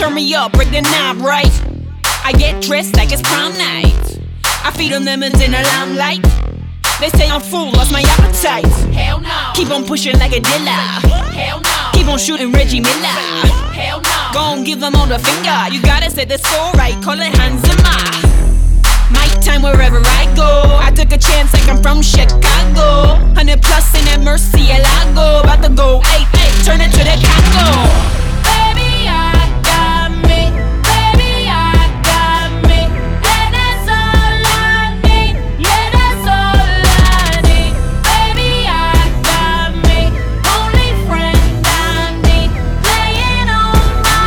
turn me up, break the knob right. I get dressed like it's prom night. I feed them lemons in the limelight. They say I'm full, lost my appetite. Hell no. Keep on pushing like a dealer. Hell no. Keep on shooting Reggie Miller. Hell no. Gon' give them all the finger. You gotta set the score right, call it Hans Zimmer. My time wherever I go. I took a chance like I'm from Chicago. 100 plus in that Murcielago. About to go 8-8, turn it to the Congo.